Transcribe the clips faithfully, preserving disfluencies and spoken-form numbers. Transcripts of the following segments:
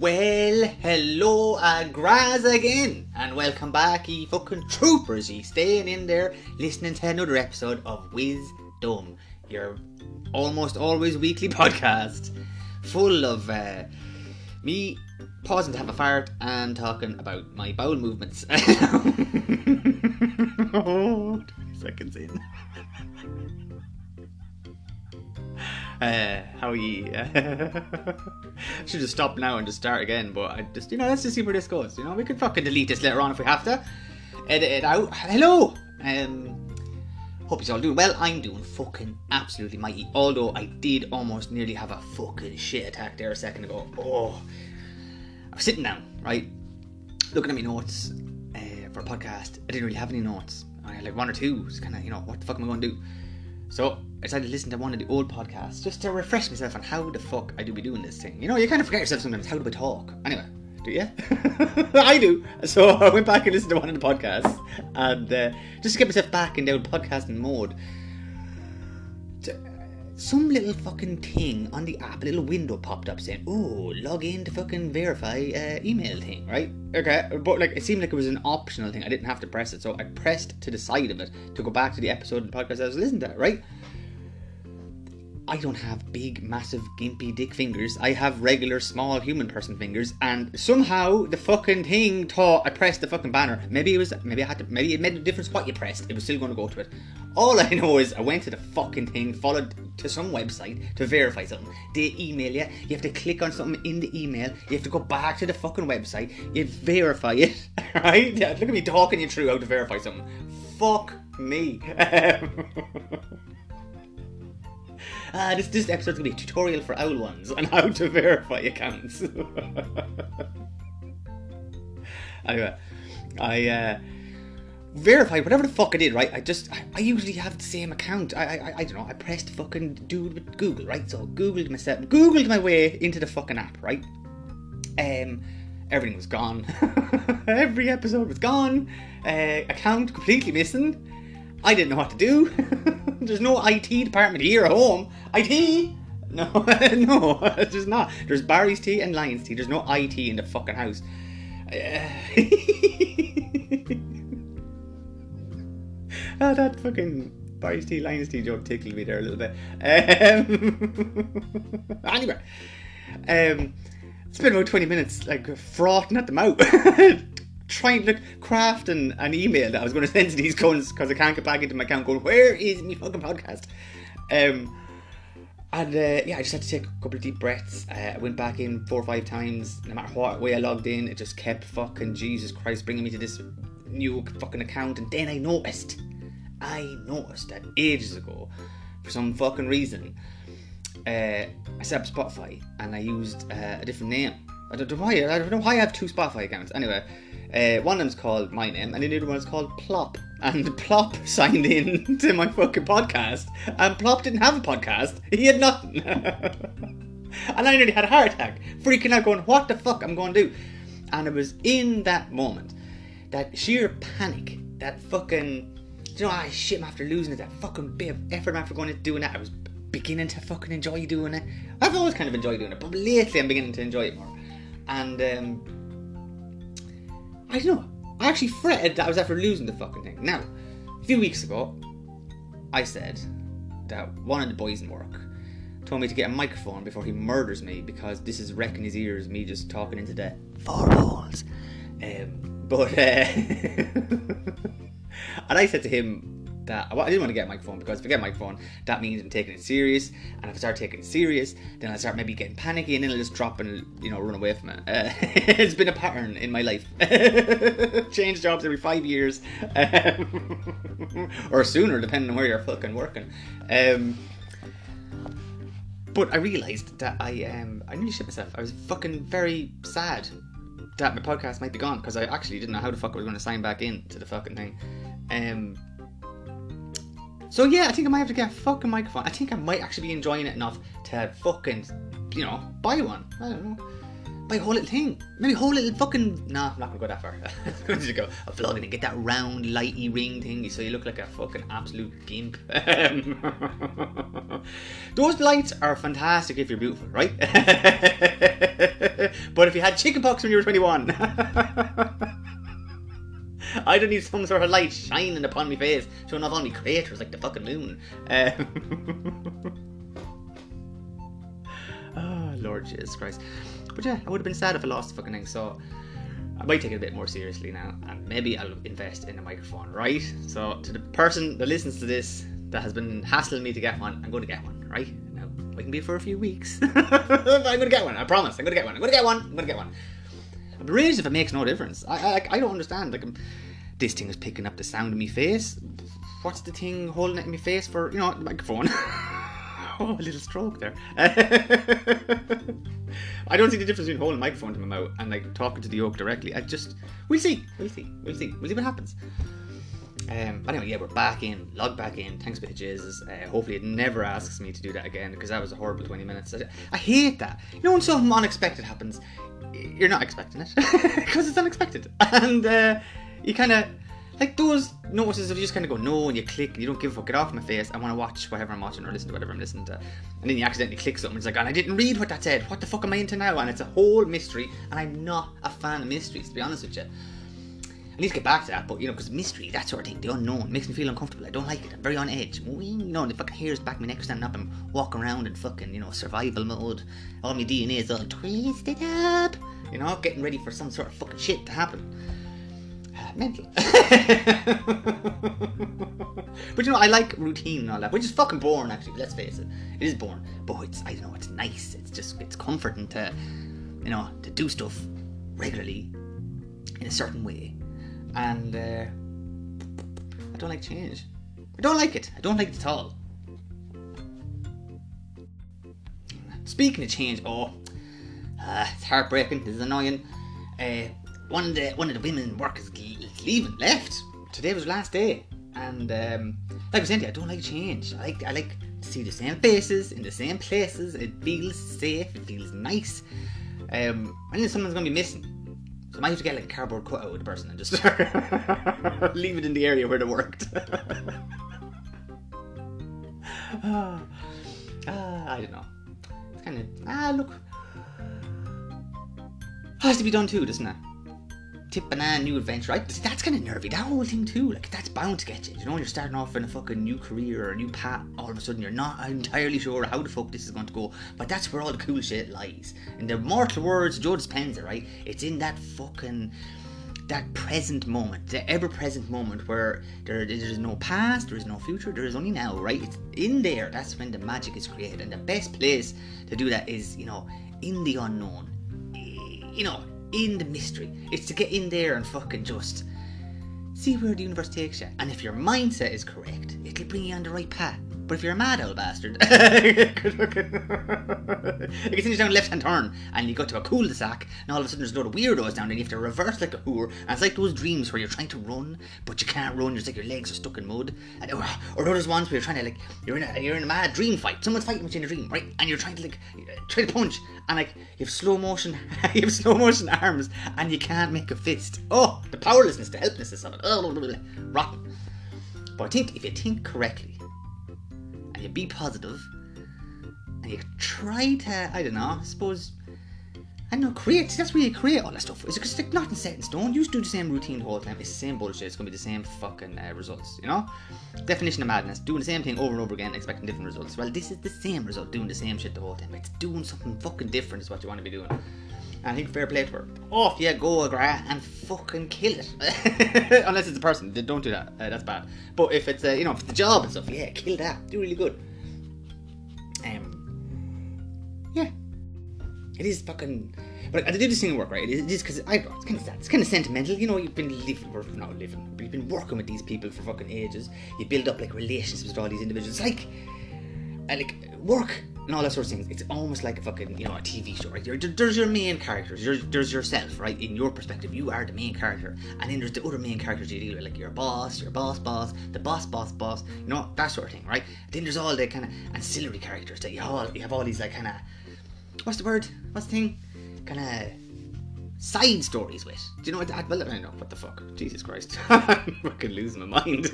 Well, hello agraz again, and welcome back, ye fucking troopers, ye staying in there listening to another episode of Wisdom, your almost always weekly podcast, full of uh, me pausing to have a fart and talking about my bowel movements. Oh, twenty seconds in. Uh, how are ye? Should just stop now and just start again, but I just, you know, let's just see where this goes. You know, we can fucking delete this later on if we have to. Edit it out. Hello! Um, hope you're all doing well. I'm doing fucking absolutely mighty. Although I did almost nearly have a fucking shit attack there a second ago. Oh. I was sitting down, right? Looking at my notes uh, for a podcast. I didn't really have any notes. I had like one or two. It's kind of, you know, what the fuck am I going to do? So I decided to listen to one of the old podcasts just to refresh myself on how the fuck I do be doing this thing. You know, you kind of forget yourself sometimes. How do I talk? Anyway, do you? I do. So I went back and listened to one of the podcasts, and uh, just to get myself back in the old podcasting mode. Some little fucking thing on the app, a little window popped up saying, "Oh, log in to fucking verify uh, email thing," right? Okay, but like it seemed like it was an optional thing. I didn't have to press it, so I pressed to the side of it to go back to the episode of the podcast I was listening to, right? I don't have big, massive, gimpy dick fingers. I have regular, small, human person fingers, and somehow the fucking thing thought I pressed the fucking banner. Maybe it was, maybe I had to, maybe it made a difference what you pressed. It was still going to go to it. All I know is I went to the fucking thing, followed to some website to verify something. They email you. You have to click on something in the email. You have to go back to the fucking website. You verify it, right? Yeah, look at me talking you through how to verify something. Fuck me. Uh, this, this episode's going to be a tutorial for owl ones on how to verify accounts. Anyway, I uh, verified whatever the fuck I did, right? I just, I, I usually have the same account. I, I, I don't know, I pressed fucking do it with Google, right? So Googled myself, Googled my way into the fucking app, right? Um, everything was gone. Every episode was gone. Uh, account completely missing. I didn't know what to do. There's no I T department here at home. I T? No, no, there's not. There's Barry's Tea and Lion's Tea. There's no I T in the fucking house. Uh, oh, that fucking Barry's Tea, Lion's Tea joke tickled me there a little bit. Um, anyway, um, spent about twenty minutes like frothing at them out. Trying to craft an, an email that I was going to send to these cunts because I can't get back into my account going, where is my fucking podcast? Um, and uh, yeah, I just had to take a couple of deep breaths. uh, I went back in four or five times. No matter what way I logged in, it just kept fucking Jesus Christ bringing me to this new fucking account. And then I noticed I noticed that ages ago, for some fucking reason, uh, I set up Spotify and I used uh, a different name. I don't know why. I don't know why I have two Spotify accounts. Anyway, uh, one of them's called my name, and the other one's called Plop. And Plop signed in to my fucking podcast, and Plop didn't have a podcast. He had nothing. And I nearly had a heart attack, freaking out, going, "What the fuck am I going to do?" And it was in that moment, that sheer panic, that fucking, you know, ah, shit, I'm after losing it, that fucking bit of effort after going into doing that. I was beginning to fucking enjoy doing it. I've always kind of enjoyed doing it, but lately I'm beginning to enjoy it more. And um, I don't know, I actually fretted that I was after losing the fucking thing. Now, a few weeks ago, I said that one of the boys in work told me to get a microphone before he murders me, because this is wrecking his ears, me just talking into the four walls. Um, but, uh, and I said to him that I didn't want to get a microphone, because if I get a microphone, that means I'm taking it serious, and if I start taking it serious, then I start maybe getting panicky, and then I'll just drop and, you know, run away from it. Uh, it's been a pattern in my life. Change jobs every five years, um, or sooner, depending on where you're fucking working. Um, but I realised that I um, I nearly shit myself. I was fucking very sad that my podcast might be gone, because I actually didn't know how the fuck I was going to sign back in to the fucking thing. Um... So yeah, I think I might have to get a fucking microphone. I think I might actually be enjoying it enough to fucking, you know, buy one. I don't know. Buy a whole little thing. Maybe a whole little fucking... No, I'm not going to go that far. I'm going to go a vlog and get that round, lighty ring thingy so you look like a fucking absolute gimp. Those lights are fantastic if you're beautiful, right? But if you had chickenpox when you were twenty-one, I don't need some sort of light shining upon my face, showing off all my craters like the fucking moon. Uh, oh, Lord Jesus Christ. But yeah, I would have been sad if I lost the fucking thing, so I might take it a bit more seriously now, and maybe I'll invest in a microphone, right? So, to the person that listens to this, that has been hassling me to get one, I'm going to get one, right? Now, it can be for a few weeks. I'm going to get one, I promise. I'm going to get one. I'm going to get one. I'm going to get one. I'm raised if it makes no difference. I, I, I don't understand. Like, I'm, this thing is picking up the sound of my face. What's the thing holding it in my face for, you know, the microphone? Oh, a little stroke there. I don't see the difference between holding a microphone to my mouth and like talking to the yoke directly. I just, we'll see, we'll see, we'll see, we'll see what happens. Um, but anyway, yeah, we're back in, log back in. Thanks be to Jesus. Uh, hopefully, it never asks me to do that again because that was a horrible twenty minutes. I, I hate that. You know, when something unexpected happens, you're not expecting it because it's unexpected, and uh, you kind of. Like those notices if you just kind of go no and you click and you don't give a fuck, get off my face, I want to watch whatever I'm watching or listen to whatever I'm listening to, and then you accidentally click something, it's like, and I didn't read what that said, what the fuck am I into now? And it's a whole mystery, and I'm not a fan of mysteries, to be honest with you. I need to get back to that, but you know, because mystery, that sort of thing, the unknown, makes me feel uncomfortable. I don't like it, I'm very on edge. You know, the fucking hairs back my neck standing up, I'm walking around in fucking, you know, survival mode, all my D N A is all twisted up, you know, getting ready for some sort of fucking shit to happen. Mental. But you know, I like routine and all that, which is fucking boring actually, let's face it. It is boring, but it's, I don't know, it's nice, it's just, it's comforting to, you know, to do stuff regularly in a certain way. And uh, I don't like change. I don't like it. I don't like it at all. Speaking of change, oh, uh, it's heartbreaking, this is annoying. Uh, One of the one of the women in work is leaving, left. Today was the last day, and um, like I was saying, I don't like change. I like I like to see the same faces in the same places. It feels safe. It feels nice. Um, I think someone's gonna be missing, so I might have to get like a cardboard cutout of the person and just leave it in the area where they worked. ah, ah, I don't know. It's kind of ah look. Has to be done too, doesn't it? Tip banana, new adventure. Right? That's kind of nervy. That whole thing too. Like that's bound to get you. You know, you're starting off in a fucking new career or a new path. All of a sudden, you're not entirely sure how the fuck this is going to go. But that's where all the cool shit lies. In the mortal words, Joe Dispenza, right? It's in that fucking that present moment, the ever-present moment where there, there is no past, there is no future, there is only now. Right? It's in there. That's when the magic is created, and the best place to do that is, you know, in the unknown. You know. In the mystery. It's to get in there and fucking just see where the universe takes you. And if your mindset is correct, it'll bring you on the right path. But if you're a mad old bastard, it continues down a left hand turn and you go to a cul-de-sac and all of a sudden there's a load of weirdos down and you have to reverse like a whore, and it's like those dreams where you're trying to run but you can't run, it's like your legs are stuck in mud, and, or, or those ones where you're trying to like you're in a you're in a mad dream fight, someone's fighting with you in a dream, right, and you're trying to like try to punch and like you have slow motion you have slow motion arms and you can't make a fist. Oh, the powerlessness, the helplessness of it. Oh, rotten. But I think if you think correctly you be positive and you try to, I don't know, I suppose, I don't know, create, that's where you create all that stuff. It's because like nothing set in stone. You just do the same routine the whole time. It's the same bullshit. It's going to be the same fucking uh, results, you know? Definition of madness. Doing the same thing over and over again, expecting different results. Well, this is the same result, doing the same shit the whole time. It's doing something fucking different is what you want to be doing. And I think fair play to her. Off you go, Agra, and fucking kill it. Unless it's a person. Don't do that. Uh, that's bad. But if it's, uh, you know, if it's a job and stuff, yeah, kill that. Do really good. Um, yeah. It is fucking... But I do this thing at work, right? It is because I it's kind of sad. It's kind of sentimental. You know, you've been living, or not living, but you've been working with these people for fucking ages. You build up, like, relationships with all these individuals. It's like... Uh, like, work... and all that sort of things. It's almost like a fucking, you know, a T V show, right? You're, there's your main characters. There's, there's yourself, right? In your perspective, you are the main character. And then there's the other main characters you deal with, like your boss, your boss boss, the boss boss boss, you know, that sort of thing, right? Then there's all the kind of ancillary characters that you all, you have all these, like, kind of, what's the word? What's the thing? Kind of side stories with. Do you know what that? Well, I don't know. What the fuck? Jesus Christ. I'm fucking losing my mind.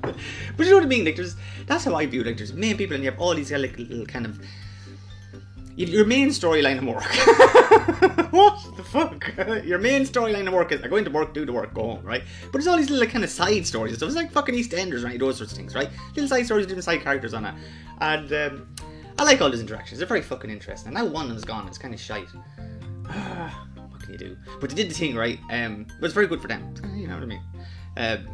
But you know what I mean? Like, there's, that's how I view it. Like, there's main people and you have all these like little kind of your main storyline of work. What the fuck? Your main storyline of work is I go into work, do the work, go home, right? But there's all these little kind of side stories and stuff. It's like fucking EastEnders, right? Those sorts of things, right? Little side stories, different side characters on it. And um, I like all those interactions. They're very fucking interesting. And now one of them's gone. It's kind of shite. What can you do? But they did the thing, right? Um, but it's very good for them. You know what I mean? Um,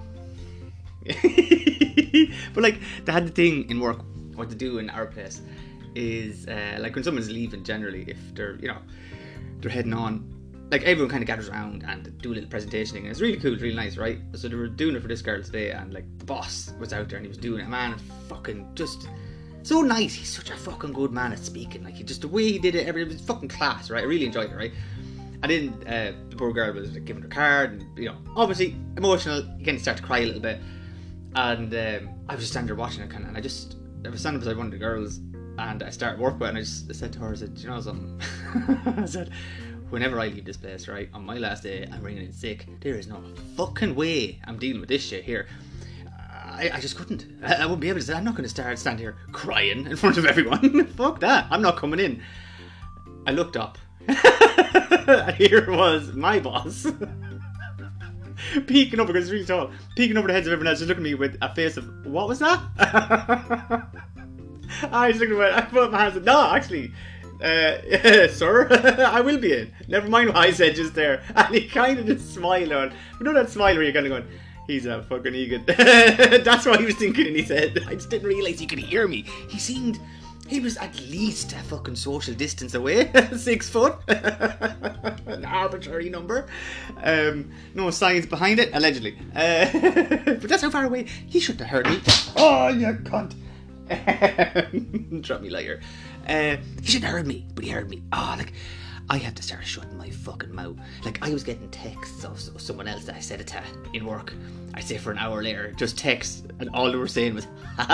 but like, they had the thing in work. What to do in our place is uh, like when someone's leaving, generally, if they're, you know, they're heading on, like everyone kind of gathers around and do a little presentation thing, and it's really cool, it's really nice, right? So they were doing it for this girl today, and like the boss was out there and he was doing it. Man, it's fucking just so nice. He's such a fucking good man at speaking. Like, he just the way he did it, every it was fucking class, right? I really enjoyed it, right? And then uh, the poor girl was like giving her card, and you know, obviously emotional. You kind of start to cry a little bit, and um, I was just standing there watching it, kind of, and I just I was standing beside one of the girls. And I started work with it, and I just said to her, I said, do you know something? I said, whenever I leave this place, right, on my last day, I'm ringing in sick. There is no fucking way I'm dealing with this shit here. I, I just couldn't. I, I wouldn't be able to say, I'm not going to start stand here crying in front of everyone. Fuck that. I'm not coming in. I looked up. And here was my boss. Peeking over, because it's really tall. Peeking over the heads of everyone else, just looking at me with a face of, what was that? I just looked at it, I put up my hands and no, actually, uh, sir, I will be in. Never mind what I said just there. And he kind of just smiled on. You know that smile where you're kind of going, he's a fucking Egan. That's what he was thinking, and he said, I just didn't realise he could hear me. He seemed, he was at least a fucking social distance away. Six foot. An arbitrary number. Um, no science behind it, allegedly. Uh, but that's how far away. He shouldn't have heard me. Oh, you cunt. Drop me later. Uh, he shouldn't have heard me, but he heard me. Oh, like, I have to start shutting my fucking mouth. Like, I was getting texts of someone else that I said it to in work. I say for an hour later, just texts, and all they were saying was,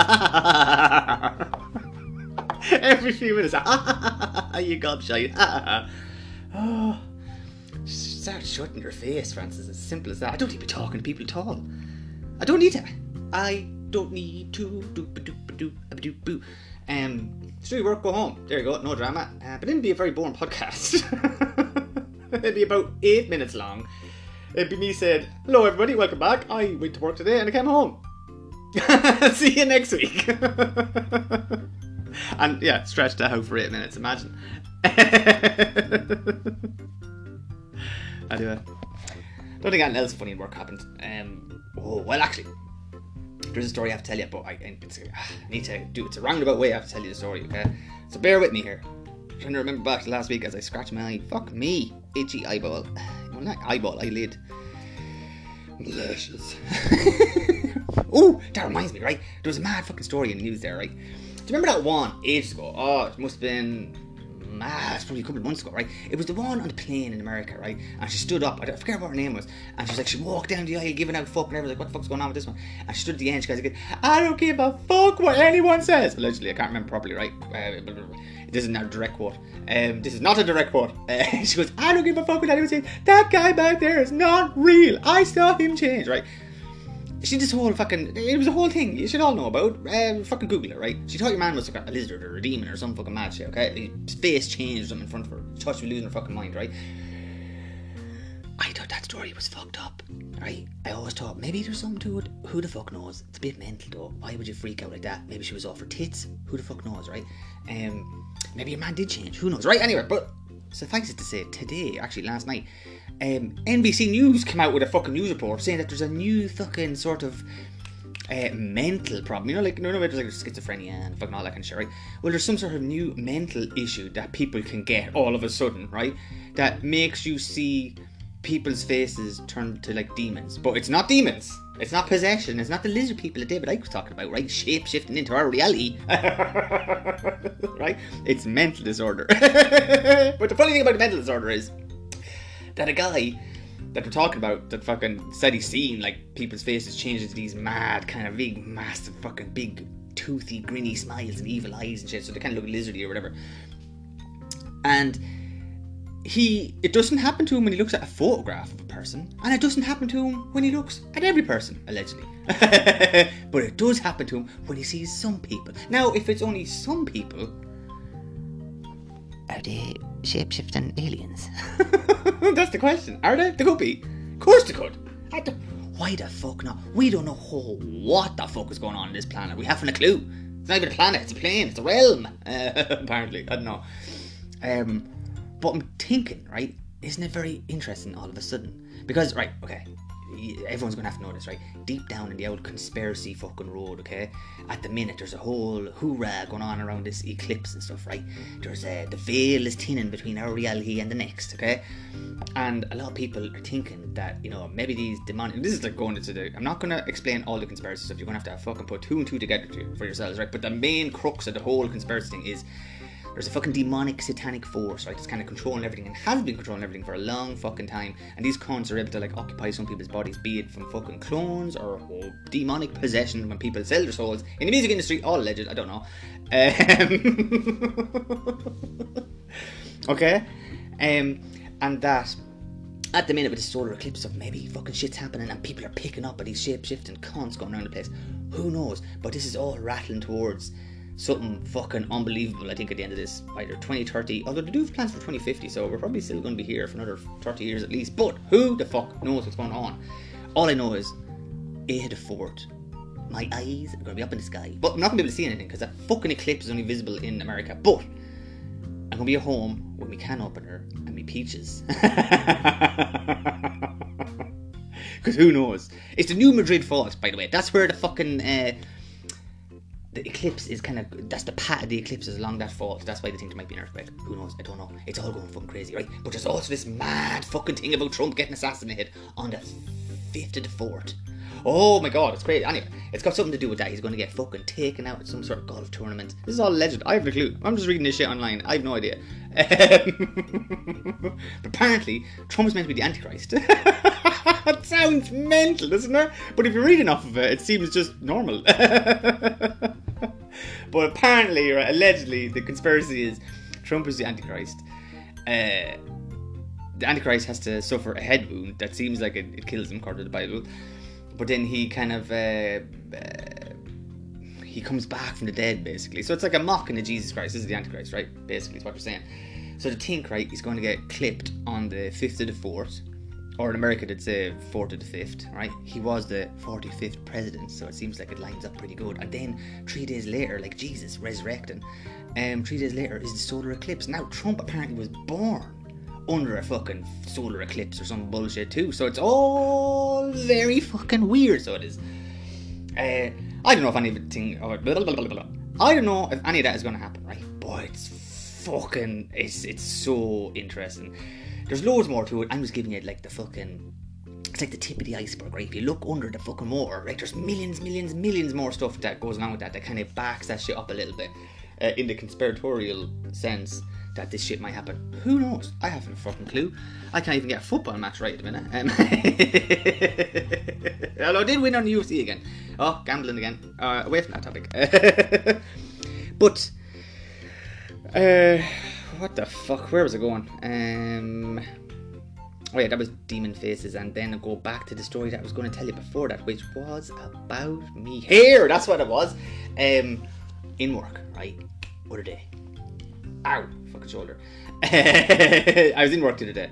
every few minutes, you gobshite. Oh, just start shutting your face, Francis. As simple as that. I don't need to be talking to people at all. I don't need to. I don't need to do do do do do. Um, do your work, go home. There you go, no drama. Uh, but it'd be a very boring podcast. It'd be about eight minutes long. It'd be me saying, "Hello, everybody, welcome back. I went to work today and I came home. See you next week." And yeah, stretch that out for eight minutes. Imagine. Anyway, don't think anything else funny in work happened. Um, oh well, actually. There's a story I have to tell you, but I, it's, I need to do it's a roundabout way I have to tell you the story, okay? So bear with me here. I'm trying to remember back to last week as I scratch my eye. Fuck me. Itchy eyeball. Well, not eyeball, eyelid. Lashes. Oh, that reminds me, right? There was a mad fucking story in the news there, right? Do you remember that one ages ago? Oh, it must have been... Ah, it's probably a couple of months ago, right? It was the one on the plane in America, right? And she stood up, I forget what her name was, and she's like, she walked down the aisle giving out fuck, and everyone's like, what the fuck's going on with this one? And she stood at the end, she goes, I don't give a fuck what anyone says. Allegedly, I can't remember properly, right? Uh, this is not a direct quote. Um, this is not a direct quote. Uh, she goes, I don't give a fuck what anyone says. That guy back there is not real. I saw him change, right? She did this whole fucking, it was a whole thing you should all know about. Uh, fucking Google it, right? She thought your man was like a lizard or a demon or some fucking mad shit, okay? His face changed or something in front of her. She thought she was losing her fucking mind, right? I thought that story was fucked up, right? I always thought maybe there's something to it. Who the fuck knows? It's a bit mental though. Why would you freak out like that? Maybe she was off her tits. Who the fuck knows, right? Um, maybe your man did change. Who knows, right? Anyway, but suffice it to say, today, actually last night, um, N B C News came out with a fucking news report saying that there's a new fucking sort of uh, mental problem. You know, like, you know, there's like schizophrenia and fucking all that kind of shit, right? Well, there's some sort of new mental issue that people can get all of a sudden, right? That makes you see people's faces turn to like demons. But it's not demons. It's not possession. It's not the lizard people that David Icke was talking about, right? Shape shifting into our reality. Right? It's mental disorder. But the funny thing about the mental disorder is that a guy that we're talking about that fucking said he's seen like people's faces change into these mad kind of big, massive fucking big toothy, grinny smiles and evil eyes and shit, so they kind of look lizardy or whatever. And he, it doesn't happen to him when he looks at a photograph of a person, and it doesn't happen to him when he looks at every person, allegedly. But it does happen to him when he sees some people. Now, if it's only some people, are they shape-shifting aliens? That's the question. Are they? They could be. Of course they could. Why the fuck not? We don't know what the fuck is going on in this planet. We haven't a clue. It's not even a planet. It's a plane. It's a realm. Uh, apparently. I don't know. Um, but I'm thinking, right? Isn't it very interesting all of a sudden? Because, right, okay. Everyone's going to have to know this, right? Deep down in the old conspiracy fucking road, okay? At the minute, there's a whole hoorah going on around this eclipse and stuff, right? There's a, the veil is thinning between our reality and the next, okay? And a lot of people are thinking that, you know, maybe these demonic... This is like going into the... I'm not going to explain all the conspiracy stuff. You're going to have to fucking put two and two together to, for yourselves, right? But the main crux of the whole conspiracy thing is... There's a fucking demonic satanic force, right, that's kind of controlling everything and has been controlling everything for a long fucking time, and these cons are able to like occupy some people's bodies, be it from fucking clones or, or demonic possession when people sell their souls in the music industry, all alleged, I don't know. Um, okay, um, and that at the minute with the solar eclipse stuff, maybe fucking shit's happening and people are picking up at these shape-shifting cons going around the place. Who knows? But this is all rattling towards something fucking unbelievable, I think, at the end of this, either twenty thirty, although they do have plans for twenty fifty, so we're probably still going to be here for another thirty years at least, but who the fuck knows what's going on? All I know is, A the fourth, my eyes are going to be up in the sky, but I'm not going to be able to see anything, because that fucking eclipse is only visible in America, but I'm going to be at home with my can opener and my peaches. Because who knows? It's the New Madrid Fault, by the way. That's where the fucking... Uh, the eclipse is kind of, that's the path of the eclipse is along that fault. That's why they think there might be an earthquake. Who knows? I don't know. It's all going fucking crazy, right? But there's also this mad fucking thing about Trump getting assassinated on the fifth of the fourth. Oh my god, it's crazy. Anyway, it's got something to do with that. He's going to get fucking taken out at some sort of golf tournament. This is all alleged. I have no clue. I'm just reading this shit online. I have no idea. Um, but apparently, Trump is meant to be the Antichrist. It sounds mental, doesn't it? But if you read enough of it, it seems just normal. But apparently, or allegedly, the conspiracy is Trump is the Antichrist. Uh, the Antichrist has to suffer a head wound that seems like it, it kills him, according to the Bible. But then he kind of uh, uh, he comes back from the dead, basically. So it's like a mocking of Jesus Christ. This is the Antichrist, right? Basically, is what you're saying. So to think, right, he's going to get clipped on the fifth of the fourth. Or in America, they'd say fourth of the fifth, right? He was the forty-fifth president, so it seems like it lines up pretty good. And then, three days later, like Jesus resurrecting, um, three days later is the solar eclipse. Now, Trump apparently was born under a fucking solar eclipse or some bullshit too. So it's all very fucking weird, so it is. Uh, I don't know if anything... Blah, blah, blah, blah, blah. I don't know if any of that is going to happen, right? But it's fucking... It's, it's so interesting. There's loads more to it. I'm just giving it like the fucking... It's like the tip of the iceberg, right? If you look under the fucking water, right, there's millions, millions, millions more stuff that goes along with that that kind of backs that shit up a little bit uh, in the conspiratorial sense that this shit might happen. Who knows? I haven't a fucking clue. I can't even get a football match right at the minute. Um, although I did win on the U F C again. Oh, gambling again. Uh, away from that topic. But... Uh... What the fuck? Where was I going? Um, oh yeah, that was Demon Faces, and then I'll go back to the story that I was going to tell you before that, which was about me hair. That's what it was. Um, in work, right? Other day. Ow, fucking shoulder. I was in work the other day.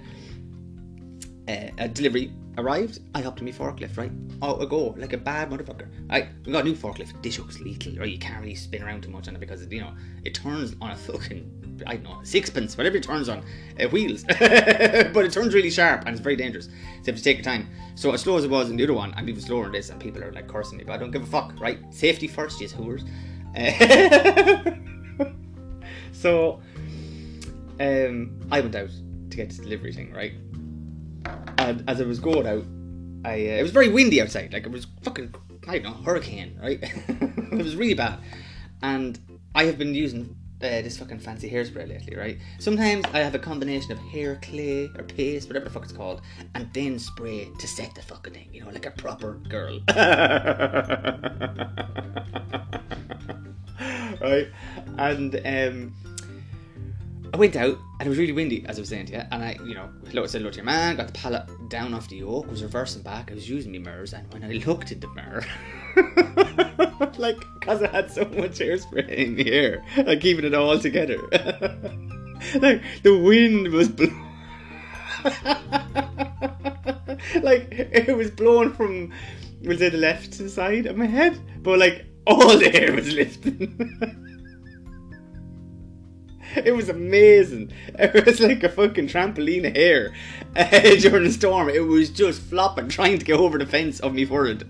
Uh, a delivery arrived. I hopped in my forklift, right? Oh, I go like a bad motherfucker. I we got a new forklift. This looks lethal, right? You can't really spin around too much on it because you know it turns on a fucking. I don't know, sixpence, whatever it turns on, uh, wheels. But it turns really sharp and it's very dangerous. So you have to take your time. So as slow as it was in the other one, I'm even slower in this and people are like cursing me, but I don't give a fuck, right? Safety first, yes, whores. Uh, so, um, I went out to get this delivery thing, right? And as I was going out, I uh, it was very windy outside, like it was fucking, I don't know, hurricane, right? It was really bad. And I have been using Uh, this fucking fancy hairspray lately, right? Sometimes I have a combination of hair clay or paste, whatever the fuck it's called, and then spray to set the fucking thing, you know, like a proper girl. Right? And um, I went out, and it was really windy, as I was saying to you, and I, you know, hello, I said hello to your man, got the pallet down off the yoke, was reversing back, I was using my mirrors, and when I looked in the mirror, like, because I had so much hairspray in my hair, like keeping it all together, Like, the wind was blowing. Like, it was blowing from, we'll say, the left side of my head, but like, all the hair was lifting. It was amazing. It was like a fucking trampoline of hair uh, during the storm. It was just flopping, trying to get over the fence of me forehead.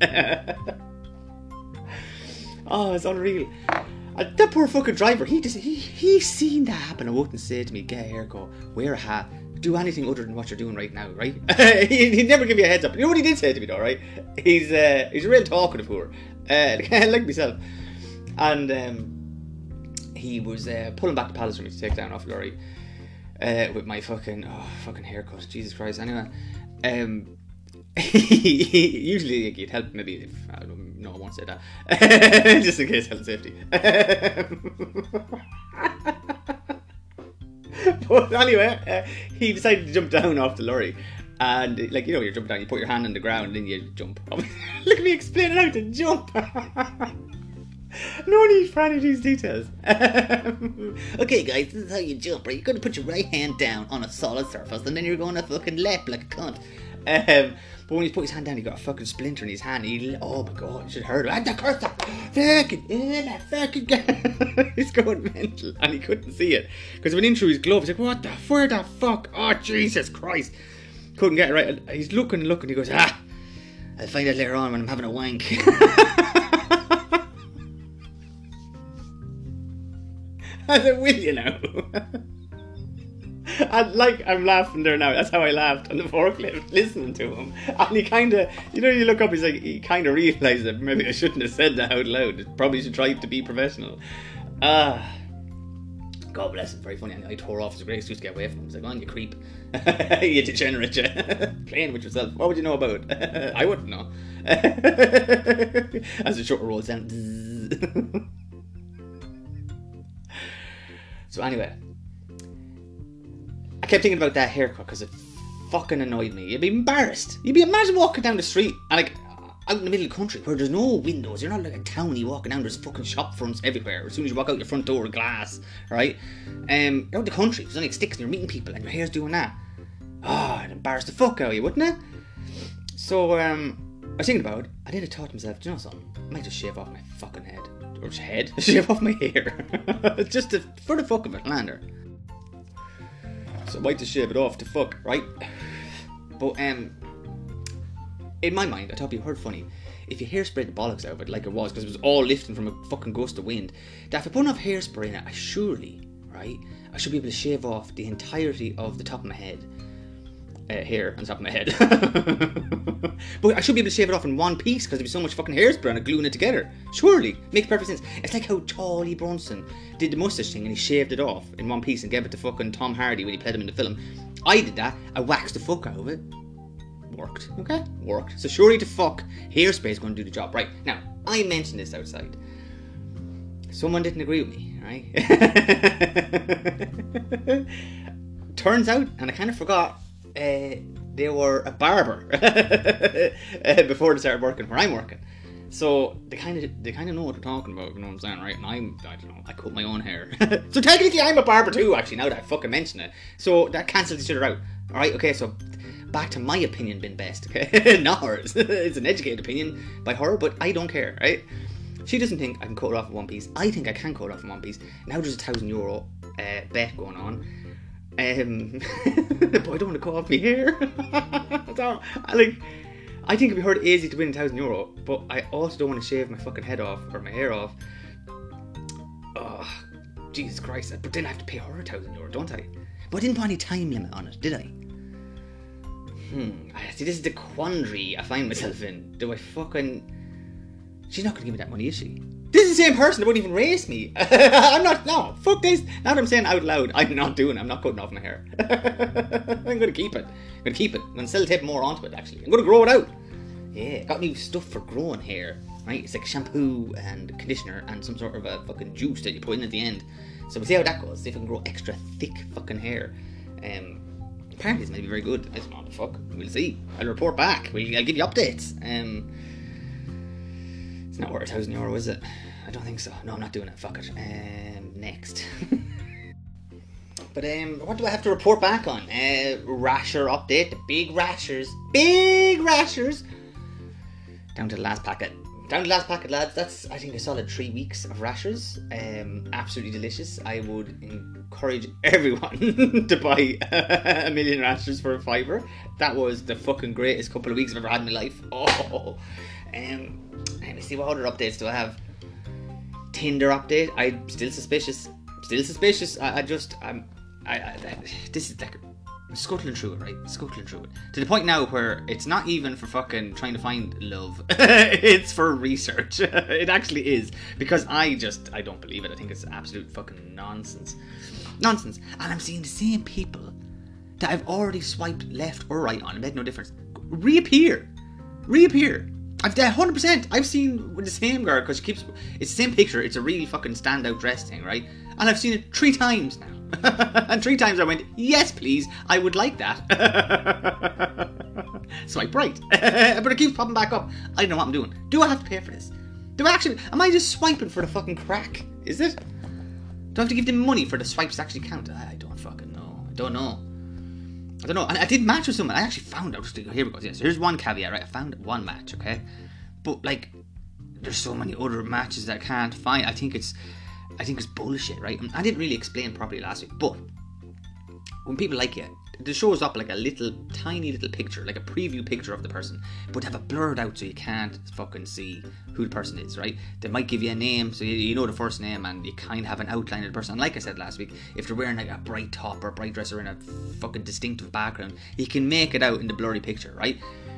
Oh, it's unreal. Uh, that poor fucking driver, he just, he, he seen that happen and wouldn't say to me, get a haircut, wear a hat, do anything other than what you're doing right now, right? he, he'd never give you a heads up. You know what he did say to me though, right? He's uh, he's a real talkative whore, uh, like myself. And um, he was uh, pulling back the pallets for me to take down off the lorry uh, with my fucking, oh, fucking haircut, Jesus Christ. Anyway, um, usually he'd help maybe if, I don't know, I won't say that, just in case, health and safety. But anyway, uh, he decided to jump down off the lorry. And, like, you know, you jump down, you put your hand on the ground, and then you jump. Look at me explaining how to jump. No need for any of these details. Okay, guys, this is how you jump, right? You're going to put your right hand down on a solid surface, and then you're going to fucking leap like a cunt. Um, but when he put his hand down, he got a fucking splinter in his hand. He, oh my god, you should have heard him. The cursor! Fucking, eh, fucking guy. He's going mental, and he couldn't see it because it went in through his glove. He's like, what the, where the fuck? Oh, Jesus Christ. Couldn't get it right. He's looking and looking. He goes, ah, I'll find out later on when I'm having a wank. I said, will you now? And like, I'm laughing there now. That's how I laughed on the forklift, listening to him. And he kind of, you know, you look up, he's like, he kind of realised that maybe I shouldn't have said that out loud. Probably should try to be professional. Ah. Uh, God bless him, very funny. And I tore off his grace just to get away from him. I was like, on, you creep. You degenerate, you. Playing with yourself. What would you know about? I wouldn't know. As the shutter rolls down. So anyway, I kept thinking about that haircut because it fucking annoyed me. You'd be embarrassed. You'd be, imagine walking down the street and like out in the middle of the country where there's no windows. You're not like a townie walking down. There's fucking shop fronts everywhere. As soon as you walk out your front door, glass, right? Um, you're out in the country. There's only like sticks and you're meeting people and your hair's doing that. Oh, it'd embarrass the fuck out of you, wouldn't it? So um, I was thinking about it. I did a thought to myself, do you know something? I might just shave off my fucking head. Or head? Shave off my hair. Just to, for the fuck of it, lander. So I might just shave it off to fuck, right? But um, in my mind, I thought it'd be hard funny if you hairspray the bollocks out of it like it was, because it was all lifting from a fucking gust of wind. That if I put enough hairspray in it, I surely, right, I should be able to shave off the entirety of the top of my head. Uh, hair on the top of my head. But I should be able to shave it off in one piece because there'd be so much fucking hairspray on it gluing it together. Surely. Makes perfect sense. It's like how Charlie Bronson did the mustache thing and he shaved it off in one piece and gave it to fucking Tom Hardy when he played him in the film. I did that. I waxed the fuck out of it. Worked. Okay? Worked. So surely to fuck, hairspray is going to do the job. Right. Now, I mentioned this outside. Someone didn't agree with me, right? Turns out, and I kind of forgot, Uh, they were a barber uh, before they started working where I'm working, so they kind of they kind of know what they're talking about. You know what I'm saying, right? And I'm I don't know. I cut my own hair, so technically I'm a barber too. Actually, now that I fucking mention it, so that cancels each other out. All right, okay. So back to my opinion being best, okay? Not hers. It's an educated opinion by her, but I don't care, right? She doesn't think I can cut it off in one piece. I think I can cut it off in one piece. Now there's a thousand euro uh, bet going on. Um, but I don't want to cut off my hair. So, I, like, I think it'd be hard easy to win a thousand euro, but I also don't want to shave my fucking head off or my hair off. Oh, Jesus Christ! But then I have to pay her a thousand euro, don't I? But I didn't put any time limit on it, did I? Hmm. See, this is the quandary I find myself in. Do I fucking? She's not gonna give me that money, is she? This is the same person that wouldn't even race me. I'm not, no, fuck this. Now that I'm saying out loud, I'm not doing it. I'm not cutting off my hair. I'm going to keep it. I'm going to keep it. I'm going to sellotape more onto it, actually. I'm going to grow it out. Yeah, got new stuff for growing hair, right? It's like shampoo and conditioner and some sort of a fucking juice that you put in at the end. So we'll see how that goes. See if I can grow extra thick fucking hair. Um, apparently it's going to be very good. It's not the fuck. We'll see. I'll report back. We'll, I'll give you updates. Um... It's not worth a thousand euro, is it? I don't think so. No, I'm not doing it. Fuck it. Um, next. But um, what do I have to report back on? Uh, rasher update, the big rashers, big rashers. Down to the last packet. Down to the last packet, lads. That's, I think, a solid three weeks of rashers. Um, absolutely delicious. I would encourage everyone to buy a million rashers for a fiver. That was the fucking greatest couple of weeks I've ever had in my life. Oh, um, let me see, what other updates do I have? Tinder update. I'm still suspicious. Still suspicious. I, I just, I'm, I, I, this is like scuttling through it, right? Scuttling through it to the point now where it's not even for fucking trying to find love. It's for research. It actually is, because I just, I don't believe it. I think it's absolute fucking nonsense, nonsense. And I'm seeing the same people that I've already swiped left or right on, it made no difference, reappear, reappear. I've done one hundred percent. I've seen with the same girl, because she keeps, it's the same picture. It's a really fucking standout dress thing, right? And I've seen it three times now. And three times I went, yes, please, I would like that. Swipe right. But it keeps popping back up. I don't know what I'm doing. Do I have to pay for this? Do I actually, am I just swiping for the fucking crack? Is it? Do I have to give them money for the swipes to actually count? I don't fucking know. I don't know. I don't know. And I did match with someone. I actually found out. Here we go. Yes, here's one caveat, right? I found one match, okay? But, like, there's so many other matches that I can't find. I think it's, I think it's bullshit, right? I didn't really explain properly last week, but when people like you, it shows up like a little, tiny little picture, like a preview picture of the person, but have it blurred out so you can't fucking see who the person is, right? They might give you a name, so you, you know the first name, and you kind of have an outline of the person. And like I said last week, if they're wearing like a bright top or a bright dress or in a fucking distinctive background, you can make it out in the blurry picture, right?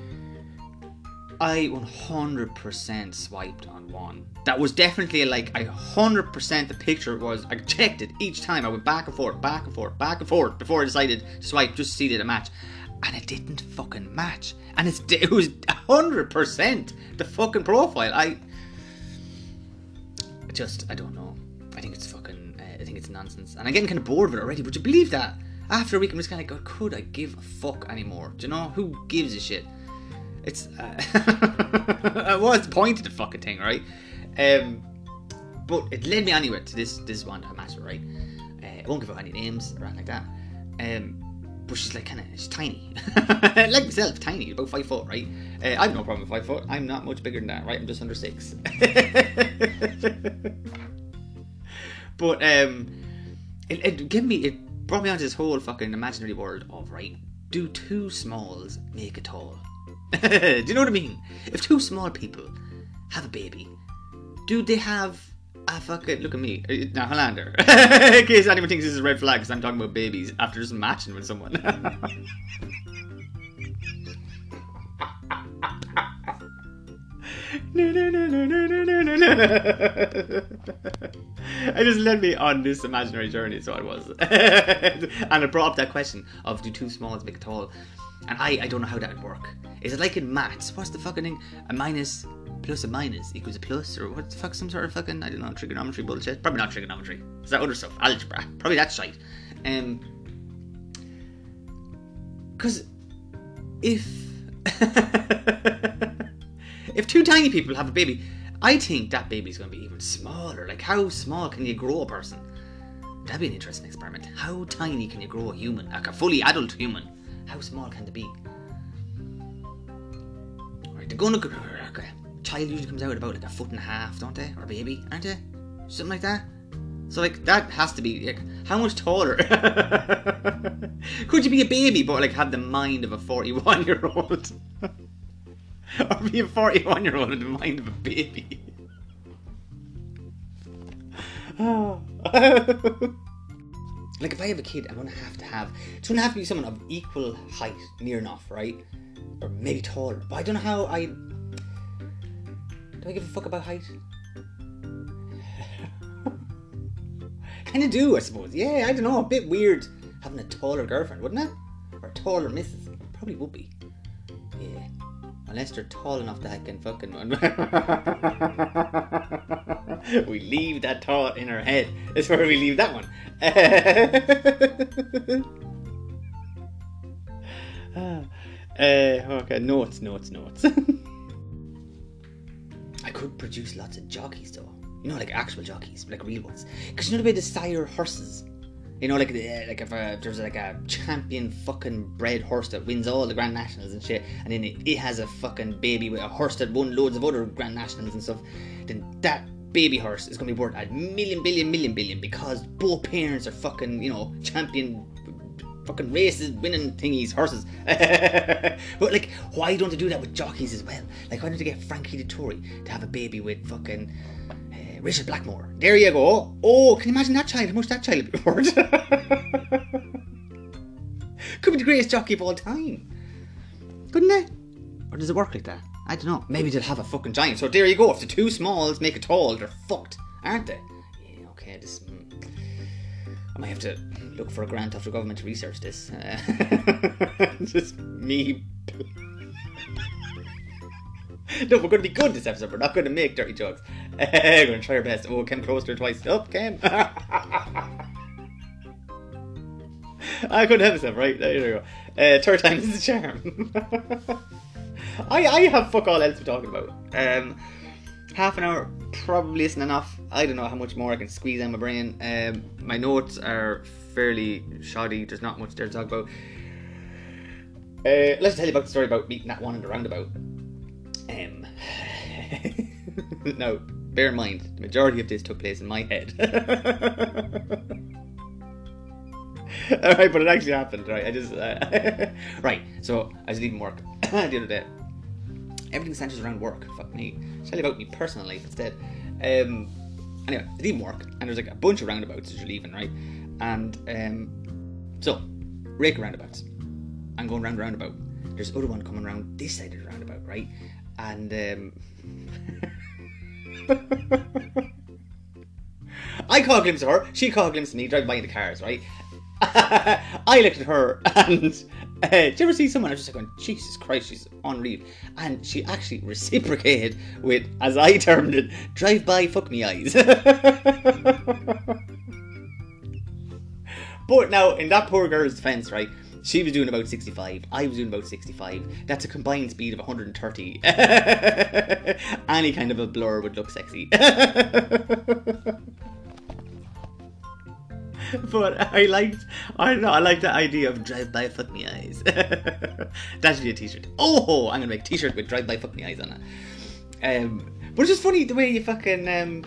I one hundred percent swiped on one. That was definitely like, I one hundred percent the picture was, I checked it each time. I went back and forth, back and forth, back and forth before I decided to swipe just to see did it match. And it didn't fucking match. And it's, it was one hundred percent the fucking profile. I just, I don't know. I think it's fucking, uh, I think it's nonsense. And I'm getting kind of bored of it already. Would you believe that? After a week I'm just kind of like, God, could I give a fuck anymore? Do you know? Who gives a shit? It's, uh, what's the point of the fucking thing, right? Um, but it led me anyway to this this one match, right? Uh, I won't give out any names or anything like that. Um, but she's like kind of, she's tiny, like myself, tiny, about five foot, right? Uh, I've no problem with five foot. I'm not much bigger than that, right? I'm just under six. But um, it, it gave me, it brought me onto this whole fucking imaginary world of, right? Do two smalls make a tall? Do you know what I mean? If two small people have a baby, do they have a fucking, look at me now, Hollander, in case anyone thinks this is a red flag because I'm talking about babies after just matching with someone. No, no, no, no, no, no, no, no, no. It just led me on this imaginary journey, so it was. And it brought up that question of, do two smalls make a tall? And I, I don't know how that would work. Is it like in maths? What's the fucking thing? A minus plus a minus equals a plus? Or what the fuck? Some sort of fucking, I don't know, trigonometry bullshit? Probably not trigonometry. Is that other stuff? Algebra. Probably that's shite. Um, Because if... if two tiny people have a baby, I think that baby's going to be even smaller. Like, how small can you grow a person? That'd be an interesting experiment. How tiny can you grow a human? Like a fully adult human. How small can they be? Right, they're going to... Okay. A child usually comes out at about like a foot and a half, don't they? Or a baby, aren't they? Something like that. So like, that has to be... Like, how much taller? Could you be a baby but like have the mind of a forty-one year old? Or be a forty-one year old with the mind of a baby? Oh. Like, if I have a kid, I'm going to have to have... It's going to have to be someone of equal height, near enough, right? Or maybe taller. But I don't know how I... Do I give a fuck about height? Kind of do, I suppose. Yeah, I don't know. A bit weird having a taller girlfriend, wouldn't it? Or a taller missus. Probably would be. Yeah. Unless they're tall enough that I can fucking... We leave that thought in our head. That's where we leave that one. uh, okay, notes, notes, notes. I could produce lots of jockeys though. You know, like actual jockeys, like real ones. Because you know the way they sire horses? You know, like uh, like if uh, there's like a champion fucking bred horse that wins all the Grand Nationals and shit, and then it, it has a fucking baby with a horse that won loads of other Grand Nationals and stuff, then that baby horse is going to be worth a million, billion, million, billion because both parents are fucking, you know, champion fucking races, winning thingies, horses. But like, why don't they do that with jockeys as well? Like, why don't they get Frankie Dettori to have a baby with fucking uh, Richard Blackmore? There you go. Oh, can you imagine that child? How much that child would be worth? Could be the greatest jockey of all time, couldn't it? Or does it work like that? I don't know. Maybe they'll have a fucking giant. So there you go. If the two smalls make a tall, they're fucked, aren't they? Yeah, okay, this... Mm, I might have to look for a grant off the government to research this. Uh, just me. No, we're going to be good this episode. We're not going to make dirty jokes. Uh, we're going to try our best. Oh, Ken Closter twice. Up, Ken. I couldn't help myself, right? There you go. Uh, third time is the charm. I, I have fuck all else to be talking about. Um, half an hour probably isn't enough. I don't know how much more I can squeeze out my brain. Um, my notes are fairly shoddy. There's not much there to talk about. Uh, let's tell you about the story about meeting that one in the roundabout. Um, now, bear in mind, the majority of this took place in my head. Alright, but it actually happened, right? I just... Uh, right, so I was leaving work the other day. Everything centers around work. Fuck me. I'll tell you about me personal life instead. Um, anyway, I leave work, and there's like a bunch of roundabouts as you're leaving, right? And um, so, rake roundabouts. I'm going round the roundabout. There's other one coming around this side of the roundabout, right? And um, I caught a glimpse of her. She caught a glimpse of me driving by in the cars, right? I looked at her and uh, did you ever see someone? I was just like going, Jesus Christ, she's unreal. And she actually reciprocated with, as I termed it, drive by fuck me eyes. But now, in that poor girl's defence, right, she was doing about sixty-five, I was doing about sixty-five. That's a combined speed of one hundred thirty. Any kind of a blur would look sexy. But I liked, I don't know, I like the idea of drive by fuck me eyes. That should be a t-shirt. Oh, I'm gonna make a t-shirt with drive by fuck me eyes on it. Um, but it's just funny the way you fucking um,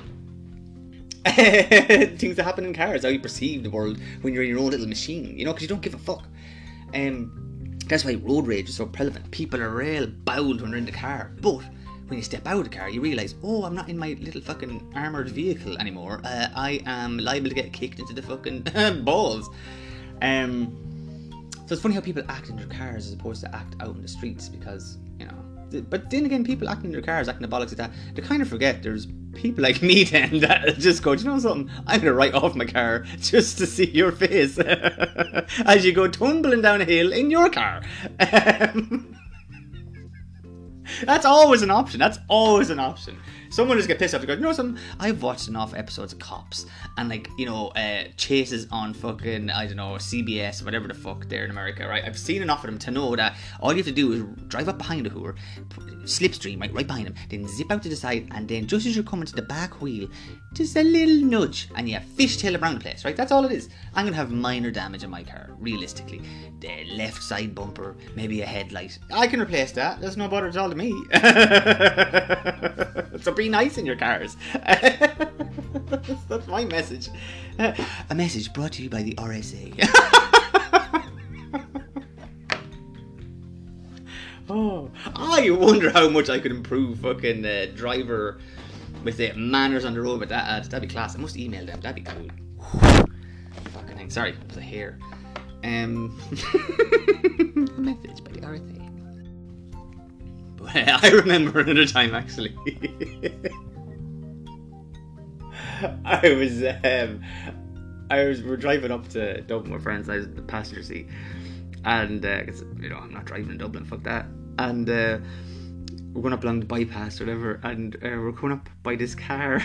things that happen in cars, how you perceive the world when you're in your own little machine, you know, because you don't give a fuck. Um, that's why road rage is so prevalent. People are real bowled when they're in the car, but when you step out of the car, you realise, oh, I'm not in my little fucking armoured vehicle anymore. Uh, I am liable to get kicked into the fucking balls. Um, so it's funny how people act in their cars as opposed to act out in the streets because, you know. But then again, people acting in their cars, acting the bollocks like that, they kind of forget there's people like me then that just go, do you know something? I'm going to write off my car just to see your face as you go tumbling down a hill in your car. Um, That's always an option. That's always an option. Someone just get pissed off and go, you know something? I've watched enough episodes of Cops and like, you know, uh, chases on fucking, I don't know, C B S, whatever the fuck there in America, right? I've seen enough of them to know that all you have to do is drive up behind a hooer, slipstream, right, right behind him, then zip out to the side, and then just as you're coming to the back wheel, just a little nudge, and you fishtail around the place, right? That's all it is. I'm going to have minor damage in my car, realistically. The left side bumper, maybe a headlight. I can replace that. There's no bother at all to me. So be nice in your cars. That's my message. A message brought to you by the R S A. Oh, I wonder how much I could improve fucking uh, driver with the manners on the road with that ad. That'd be class. I must email them. That'd be cool. Fucking thing. Sorry, it was a hair. Um, a message by the R S A. But I remember another time actually. I was, um, I was, we were driving up to Dublin with friends. I was in the passenger seat, and uh, cause, you know, I'm not driving in Dublin. Fuck that. And uh, we're going up along the bypass or whatever, and uh, we're coming up by this car.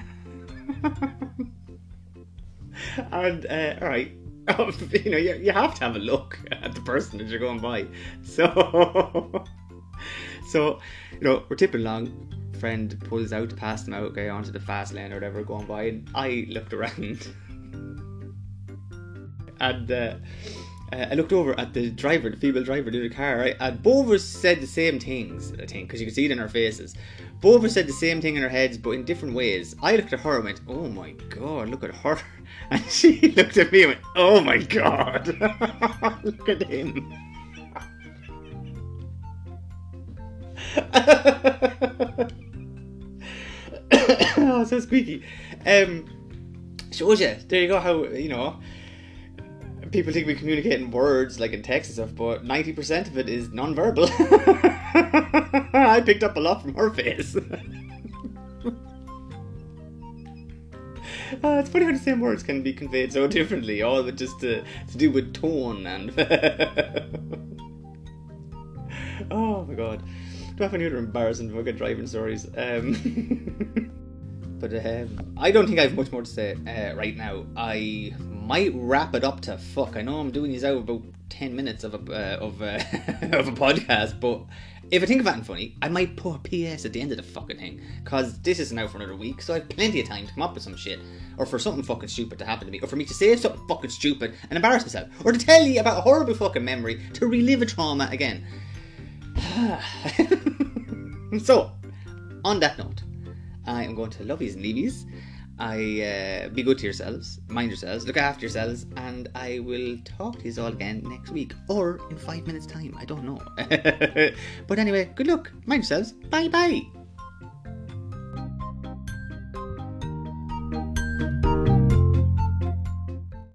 And uh, all right. You know, you, you have to have a look at the person as you're going by. So, so you know, we're tipping along. Friend pulls out to pass them out, okay, onto the fast lane or whatever, going by, and I looked around. and uh, uh, I looked over at the driver, the female driver of the car, right? And both of us said the same things, I think, because you could see it in our faces. Both of us said the same thing in our heads, but in different ways. I looked at her and went, "Oh my god, look at her," and she looked at me and went, "Oh my god, look at him." Oh, so squeaky. Um, shows you. There you go. How, you know, people think we communicate in words, like in text and stuff, but ninety percent of it is non-verbal. I picked up a lot from her face. Uh, it's funny how the same words can be conveyed so differently, all with just to, to do with tone and. Oh my god. Do I have any other embarrassing fucking driving stories? Um, but um, I don't think I have much more to say uh, right now. I might wrap it up to fuck. I know I'm doing these out about ten minutes of a uh, of uh, of a podcast, but if I think of anything funny, I might put a P S at the end of the fucking thing, because this isn't out for another week, so I have plenty of time to come up with some shit, or for something fucking stupid to happen to me, or for me to say something fucking stupid and embarrass myself, or to tell you about a horrible fucking memory to relive a trauma again. So, on that note, I am going to love yous and leave yous. I uh, be good to yourselves, mind yourselves, look after yourselves, and I will talk to you all again next week, or in five minutes time, I don't know. But anyway, good luck, mind yourselves, bye bye.